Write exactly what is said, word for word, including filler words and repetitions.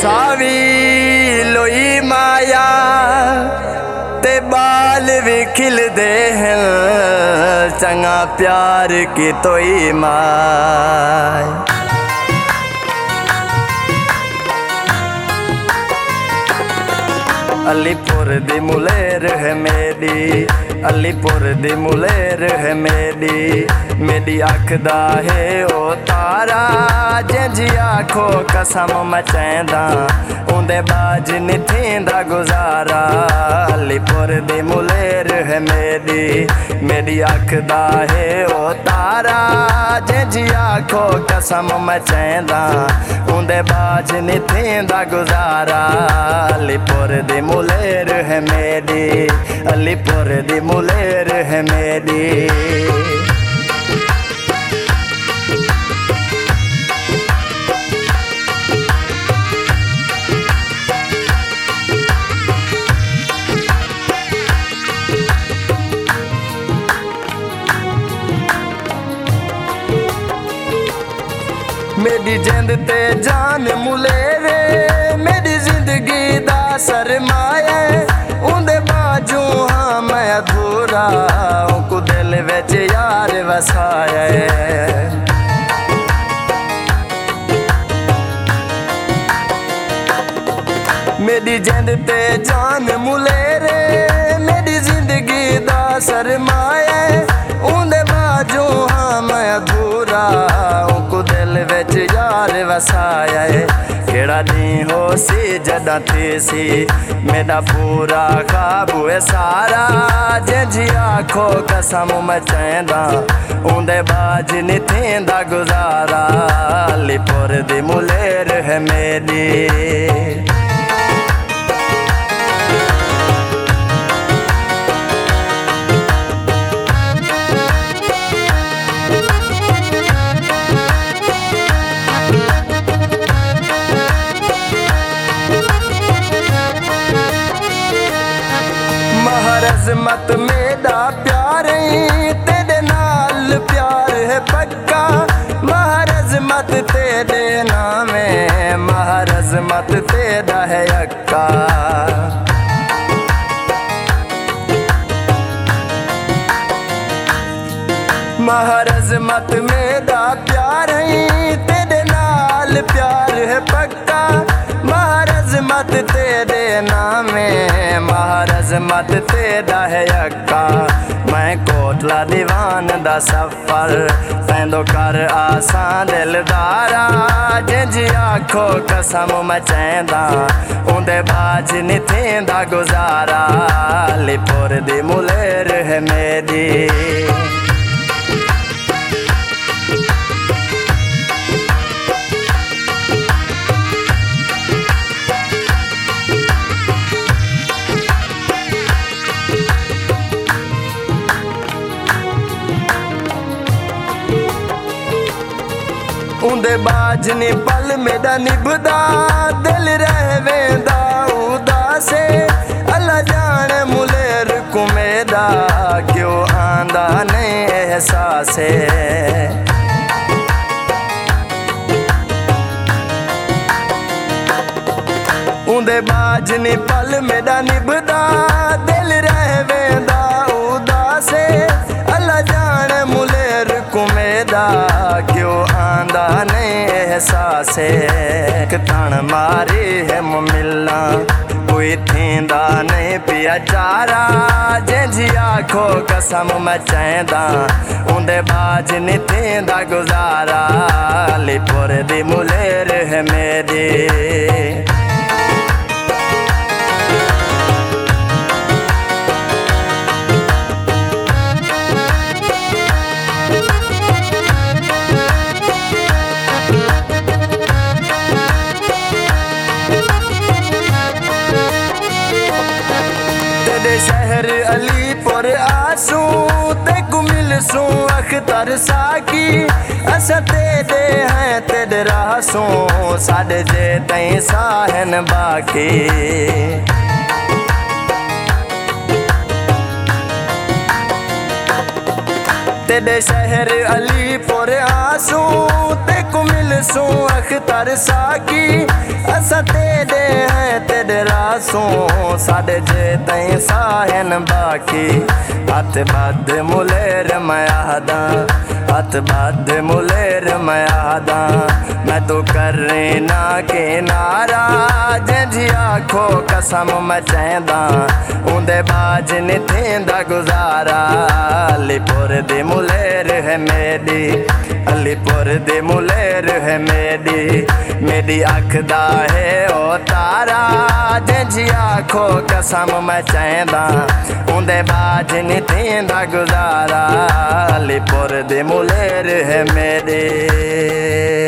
सावी लोई माया ते बाल भी खिलदे हैं, चंगा प्यार की तोई माय। अलीपुर दी मुलेर है मेरी, अलीपुर दी मुलेर है मेरी, मेरी अख दा है ओ तारा, जंजी आखो कसम मचैंदा, उंदे बाज नी थींदा गुजारा। अलीपुर दी मुलेर है मेरी, मेरी अख दा है ओ तारा, जंजी आखो कसम मचैंदा, उंदे बाज नी थींदा गुजारा। अलीपुर दी मुलेर है मेरी, अलीपुर दी मुलेर है मेरी। मेरी जिंद ते जान मुलेरे, मेरी जिंदगी दा सरमाया, उंदे बाजू हाँ मैं अधूरा, उनको दिल विच यार वसाया। मेरी जिंद ते जान मुलेरे, मेरी जिंदगी दा सरमाया, उंदे बाजू हाँ मैं अधूरा, उनको दिल विच यार वसाया। केड़ा दी हो सी जदा थी सी, मेरा पूरा ख्वाब है सारा, जंजी आखो कसम मचैंदा, उंदे बाज नी थींदा गुजारा। अलीपुर दी मुलेर है मेरी। महारज़मत मेरा प्यार तेरे नाल प्यार है पक्का, महारज़मत तेरे नाम है, महारज़मत तेरा है अक्का। महारज़मत मेरा प्यार तेरे नाल प्यार है पक्का, महारज़मत तेरे नाम है, महारज़मत तेरा है अक्का। मैं कोटला दीवान दा सफर पैंदो कर आसान दिलदारा, जंजी आखो कसम मचैंदा, उंदे बाज नी थींदा गुजारा। अलीपुर दी मुलेर है मेरी। उंदे बाज नी पल मेरा निभदा, दिल रहवेंदा उदासे, अल्लाह जाने मुलेर को मेरा क्यों आंदा नहीं एहसासे। उंदे बाज नी पल मेरा निभदा, दिल रहवेंदा उदासे, अल्लाह जाने मुलेर को मेरा क्यों आंदा नहीं एहसासे। तान मारी है मिलना कोई थींदा नहीं पिया चारा, जंजी आखो कसम मचैंदा, उंदे बाज नी थींदा गुजारा। अलीपुर दी मुलेर है मेरी। शहर अलीपुर आसू ते मिलसूं अख्तर साकी, असा तेरे हैं तेरे रासू, साढ़े जे तई साहन बाकी। तेरे शहर अलीपुर आसूं तेको मिलसूं अख्तर साकी असा तेरे हैं तेरे रासूं साढ़े जे तई साहन बाकी हथ बद मुलेर मयादा हथ बद मुलेर मयादा मैं तो कर ना के नारा जी आखो कसम मैं चैंदा उंदे बाज नी थींदा गुजारा अलीपुर दी मुलेर है मेरी अलीपुर दी मुलेर है मेरी मेरी अख दा है ओ तारा जी आखो कसम मैं चैंदा उंदे बाज नी थींदा गुजारा अलीपुर दी मुलेर है मेरी।